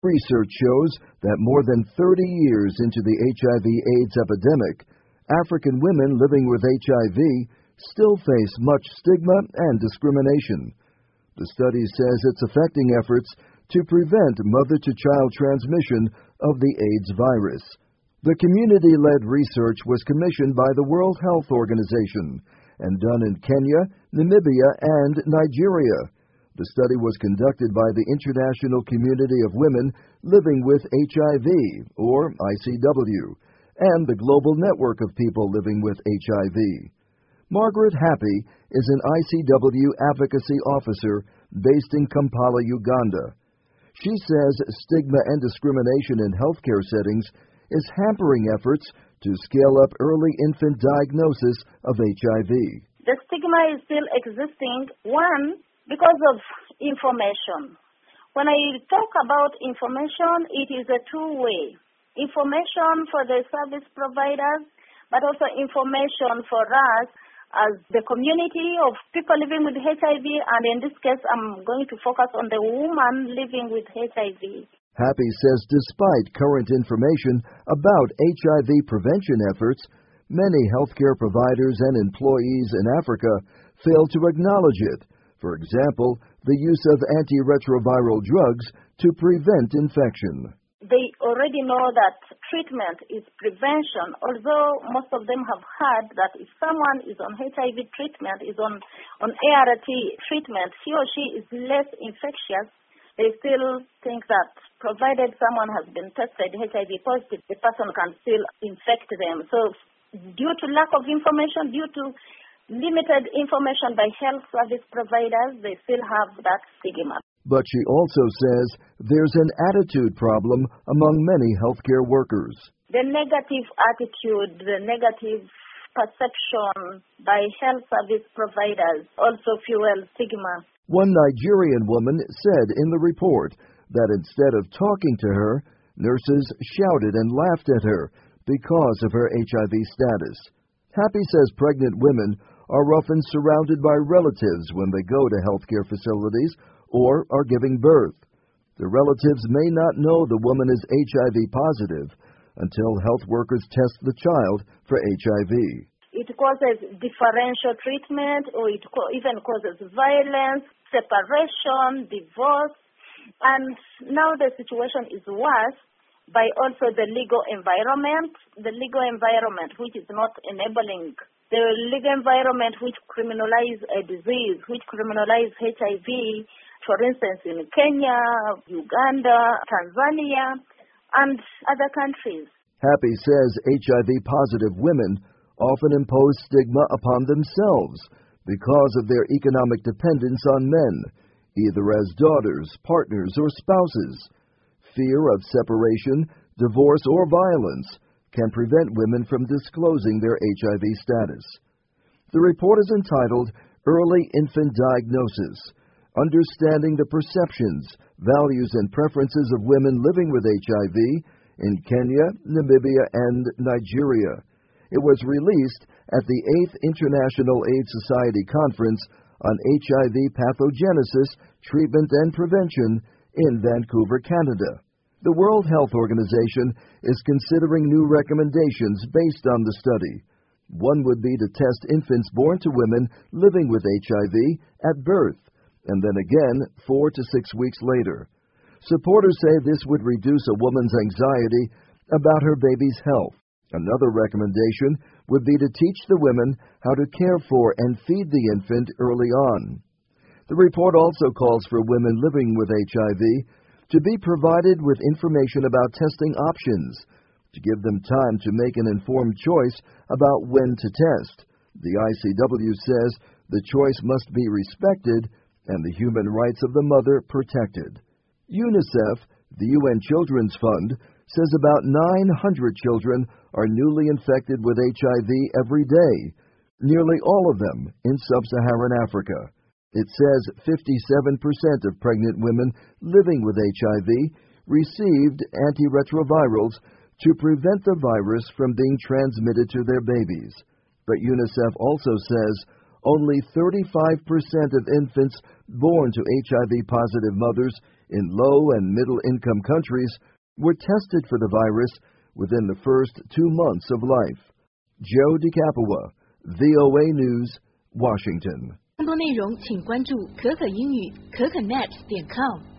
Research shows that more than 30 years into the HIV/AIDS epidemic, African women living with HIV still face much stigma and discrimination. The study says it's affecting efforts to prevent mother-to-child transmission of the AIDS virus. The community-led research was commissioned by the World Health Organization and done in Kenya, Namibia, and Nigeria. The study was conducted by the International Community of Women Living with HIV, or ICW, and the Global Network of People Living with HIV. Margaret Happy is an ICW advocacy officer based in Kampala, Uganda. She says stigma and discrimination in healthcare settings is hampering efforts to scale up early infant diagnosis of HIV. The stigma is still existing, one, because of information. When I talk about information, it is a two-way. Information for the service providers, but also information for us as the community of people living with HIV, and in this case, I'm going to focus on the woman living with HIV. Happy says despite current information about HIV prevention efforts, many healthcare providers and employees in Africa fail to acknowledge it. For example, the use of antiretroviral drugs to prevent infection. They already know that treatment is prevention, although most of them have heard that if someone is on HIV treatment, is on ART treatment, he or she is less infectious. They still think that provided someone has been tested HIV positive, the person can still infect them. So due to lack of information, due to limited information by health service providers, they still have that stigma. But she also says there's an attitude problem among many healthcare workers. The negative attitude, the negative perception by health service providers also fuel stigma. One Nigerian woman said in the report that instead of talking to her, nurses shouted and laughed at her because of her HIV status. Happy says pregnant women are often surrounded by relatives when they go to healthcare facilities or are giving birth. The relatives may not know the woman is HIV positive until health workers test the child for HIV. It causes differential treatment, or it even causes violence, separation, divorce. And now the situation is worse by also the legal environment which is not enabling. The legal environment which criminalizes a disease, which criminalizes HIV, for instance, in Kenya, Uganda, Tanzania, and other countries. Happy says HIV-positive women often impose stigma upon themselves because of their economic dependence on men, either as daughters, partners, or spouses. Fear of separation, divorce, or violence can prevent women from disclosing their HIV status. The report is entitled Early Infant Diagnosis: Understanding the Perceptions, Values, and Preferences of Women Living with HIV in Kenya, Namibia, and Nigeria. It was released at the 8th International AIDS Society Conference on HIV Pathogenesis, Treatment, and Prevention in Vancouver, Canada. The World Health Organization is considering new recommendations based on the study. One would be to test infants born to women living with HIV at birth, and then again 4 to 6 weeks later. Supporters say this would reduce a woman's anxiety about her baby's health. Another recommendation would be to teach the women how to care for and feed the infant early on. The report also calls for women living with HIV to be provided with information about testing options, to give them time to make an informed choice about when to test. The ICW says the choice must be respected and the human rights of the mother protected. UNICEF, the UN Children's Fund, says about 900 children are newly infected with HIV every day, nearly all of them in sub-Saharan Africa. It says 57% of pregnant women living with HIV received antiretrovirals to prevent the virus from being transmitted to their babies. But UNICEF also says only 35% of infants born to HIV-positive mothers in low and middle-income countries were tested for the virus within the first 2 months of life. Joe DeCapua, VOA News, Washington. 更多内容请关注可可英语可可net.com。